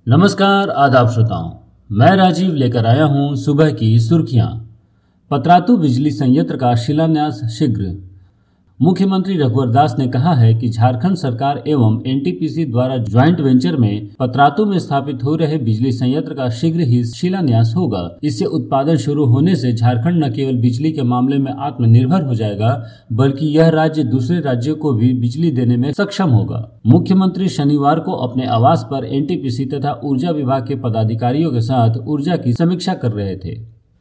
नमस्कार आदाब श्रोताओं। मैं राजीव लेकर आया हूं सुबह की सुर्खियां। पतरातू बिजली संयंत्र का शिलान्यास शीघ्र। मुख्यमंत्री रघुवर दास ने कहा है कि झारखंड सरकार एवं एनटीपीसी द्वारा ज्वाइंट वेंचर में पतरातू में स्थापित हो रहे बिजली संयंत्र का शीघ्र ही शिलान्यास होगा। इससे उत्पादन शुरू होने से झारखंड न केवल बिजली के मामले में आत्मनिर्भर हो जाएगा, बल्कि यह राज्य दूसरे राज्यों को भी बिजली देने में सक्षम होगा। मुख्यमंत्री शनिवार को अपने आवास पर एनटीपीसी तथा ऊर्जा विभाग के पदाधिकारियों के साथ ऊर्जा की समीक्षा कर रहे थे।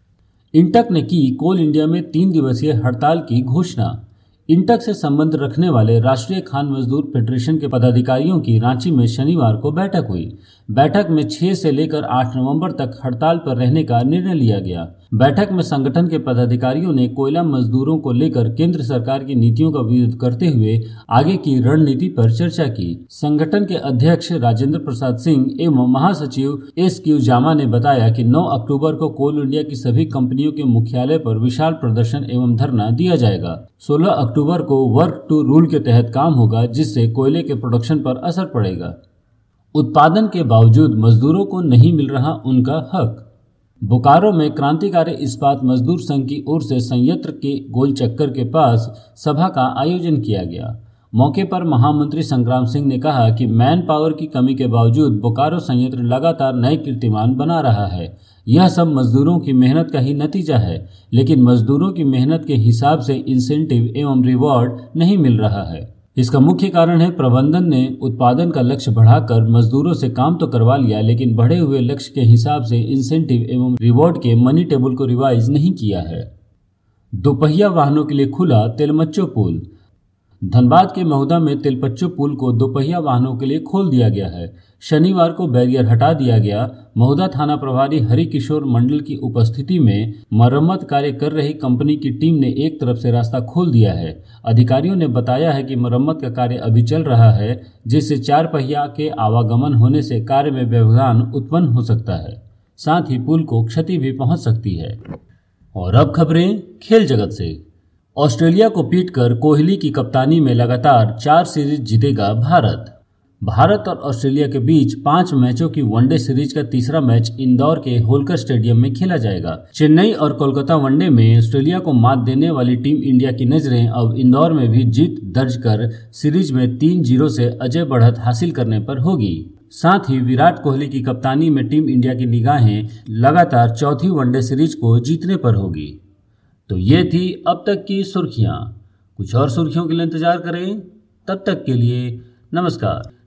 इंटक ने की कोल इंडिया में 3 दिवसीय हड़ताल की घोषणा। इंटक से संबंध रखने वाले राष्ट्रीय खान मजदूर फेडरेशन के पदाधिकारियों की रांची में शनिवार को बैठक हुई। बैठक में 6 से लेकर 8 नवंबर तक हड़ताल पर रहने का निर्णय लिया गया। बैठक में संगठन के पदाधिकारियों ने कोयला मजदूरों को लेकर केंद्र सरकार की नीतियों का विरोध करते हुए आगे की रणनीति पर चर्चा की। संगठन के अध्यक्ष राजेंद्र प्रसाद सिंह एवं महासचिव SQ जामा ने बताया कि 9 अक्टूबर को कोल इंडिया की सभी कंपनियों के मुख्यालय पर विशाल प्रदर्शन एवं धरना दिया जाएगा। 16 अक्टूबर को वर्क टू रूल के तहत काम होगा, जिससे कोयले के प्रोडक्शन पर असर पड़ेगा। उत्पादन के बावजूद मजदूरों को नहीं मिल रहा उनका हक। बोकारो में क्रांतिकारी इस्पात मजदूर संघ की ओर से संयंत्र के गोल चक्कर के पास सभा का आयोजन किया गया। मौके पर महामंत्री संग्राम सिंह ने कहा कि मैन पावर की कमी के बावजूद बोकारो संयंत्र लगातार नए कीर्तिमान बना रहा है। यह सब मजदूरों की मेहनत का ही नतीजा है, लेकिन मजदूरों की मेहनत के हिसाब से इंसेंटिव एवं रिवॉर्ड नहीं मिल रहा है। इसका मुख्य कारण है प्रबंधन ने उत्पादन का लक्ष्य बढ़ाकर मजदूरों से काम तो करवा लिया, लेकिन बढ़े हुए लक्ष्य के हिसाब से इंसेंटिव एवं रिवॉर्ड के मनी टेबल को रिवाइज नहीं किया है। दोपहिया वाहनों के लिए खुला तेलमच्चो पुल। धनबाद के महुदा में तेलपच्चो पुल को दोपहिया वाहनों के लिए खोल दिया गया है। शनिवार को बैरियर हटा दिया गया। महुदा थाना प्रभारी हरिकिशोर मंडल की उपस्थिति में मरम्मत कार्य कर रही कंपनी की टीम ने एक तरफ से रास्ता खोल दिया है। अधिकारियों ने बताया है कि मरम्मत का कार्य अभी चल रहा है, जिससे 4 पहिया के आवागमन होने से कार्य में व्यवधान उत्पन्न हो सकता है। साथ ही पुल को क्षति भी पहुंच सकती है। और अब खबरें खेल जगत से। ऑस्ट्रेलिया को पीटकर कोहली की कप्तानी में लगातार 4 सीरीज जीतेगा भारत। भारत और ऑस्ट्रेलिया के बीच 5 मैचों की वनडे सीरीज का तीसरा मैच इंदौर के होलकर स्टेडियम में खेला जाएगा। चेन्नई और कोलकाता वनडे में ऑस्ट्रेलिया को मात देने वाली टीम इंडिया की नजरें अब इंदौर में भी जीत दर्ज कर सीरीज में 3-0 से अजय बढ़त हासिल करने पर होगी। साथ ही विराट कोहली की कप्तानी में टीम इंडिया की निगाहें लगातार चौथी वनडे सीरीज को जीतने पर होगी। तो ये थी अब तक की सुर्खियां। कुछ और सुर्खियों के लिए इंतजार करें। तब तक के लिए नमस्कार।